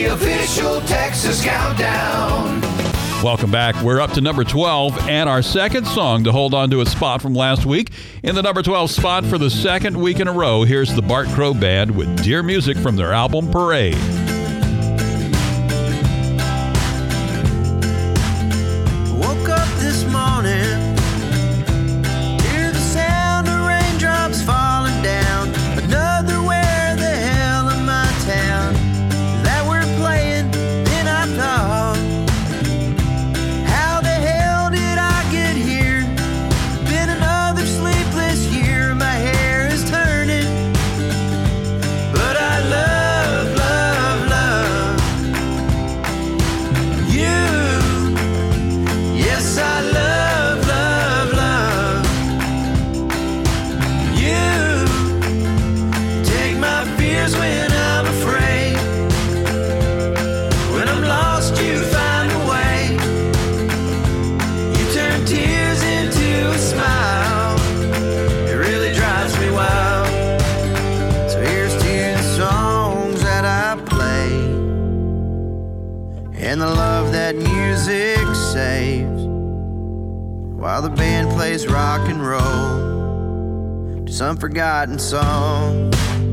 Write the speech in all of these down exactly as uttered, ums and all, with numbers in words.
the official Texas Countdown. Welcome back. We're up to number twelve and our second song to hold on to its spot from last week. In the number twelve spot for the second week in a row, here's the Bart Crow Band with Dear Music from their album Parade. Woke up this morning, hear the sound of raindrops falling down. Another where the hell am I town that we're playing? Then I thought, how the hell did I get here? Been another sleepless year, my hair is turning. But I love, love, love you. Yes, I love, love, love you. Take my fears when I'm afraid. When I'm lost, you find a way. You turn tears into a smile. It really drives me wild. So here's to the songs that I play and the love that music saves while the band plays rock and roll to some forgotten song.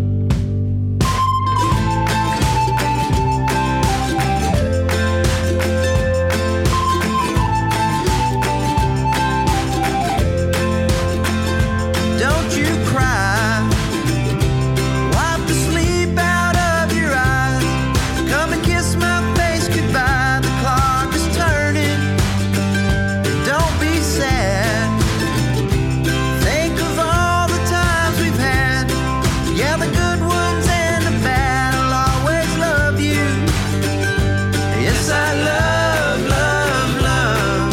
Don't you cry, wipe the sleep out of your eyes. Come and kiss my face goodbye. The clock is turning. Don't be sad. Think of all the times we've had. Yeah, the good ones and the bad. I'll always love you. Yes, I love, love, love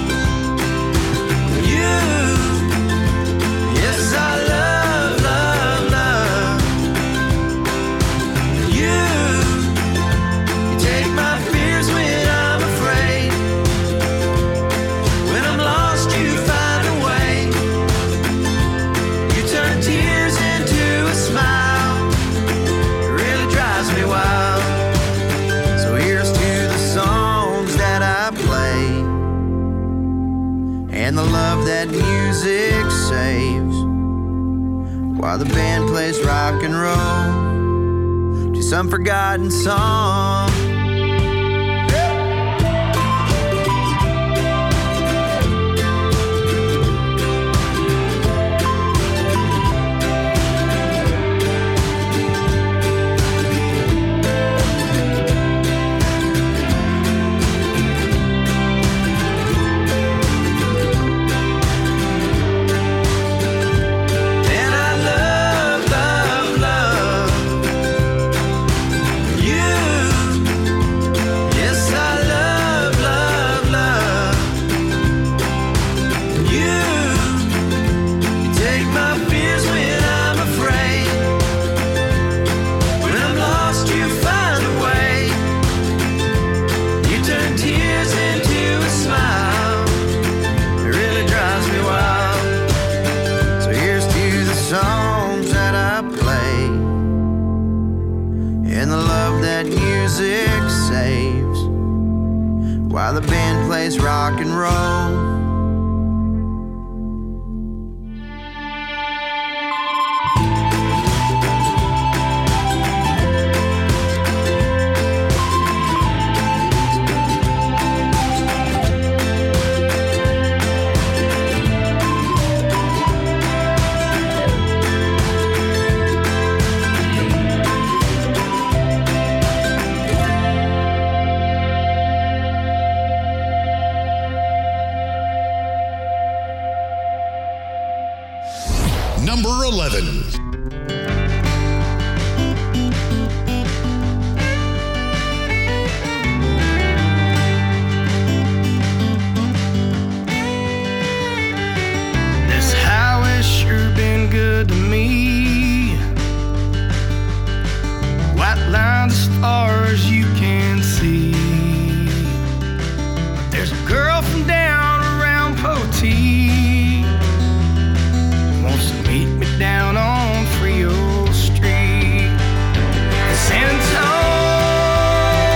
you. Yes, I love, love, love you. You take my fears when I'm afraid. When I'm lost, you find a way. You turn tears into a smile. It really drives me wild. So here's to the songs that I play and the love that music saves while the band plays rock and roll to some forgotten song. And I love, love, love you. Yes, I love, love, love you. You take my fears when I'm afraid. When I'm lost, you find a way. You turn tears into a smile. It really drives me wild. So here's to the songs that I play and the love that music saves while the band plays rock and roll. Number eleven. This highway's sure been good to me. White lines as far as you can see. But there's a girl from down around Potee who wants to meet me down on Frio Street. In San Antonio,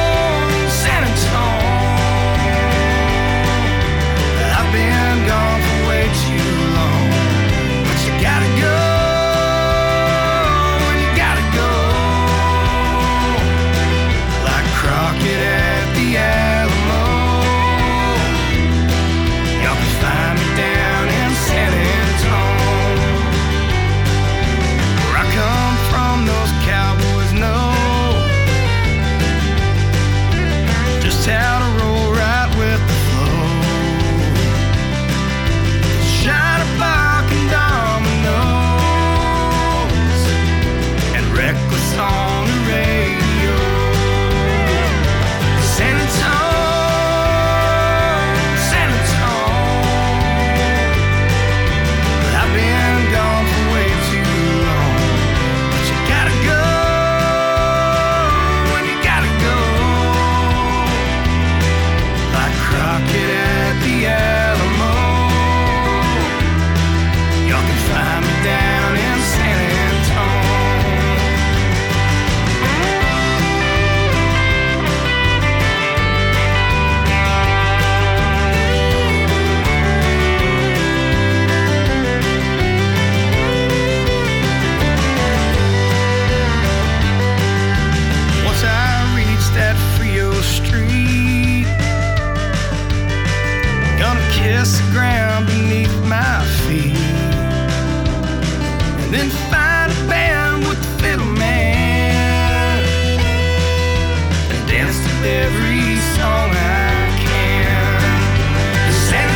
every song I can. San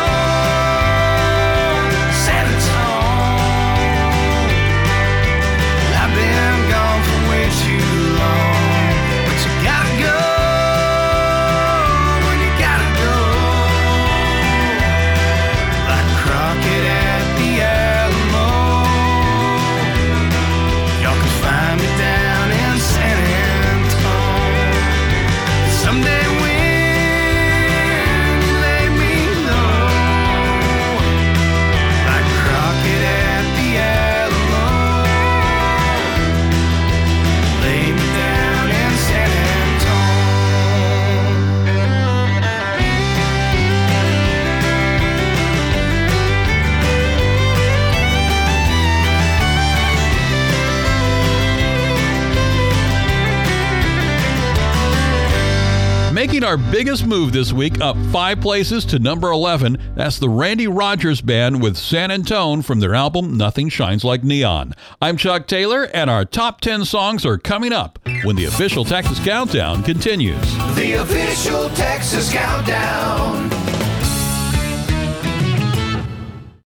Antone, San Antone, I've been gone for way too long, but you gotta go when you gotta go, like Crockett at the Alamo. Y'all can find me down in San Antone. Someday when you lay me low, like Crockett at the Alamo, lay me down in San Making our biggest move this week, up five places to number eleven. That's the Randy Rogers Band with San Antone from their album Nothing Shines Like Neon. I'm Chuck Taylor, and our top ten songs are coming up when the official Texas Countdown continues. The official Texas Countdown.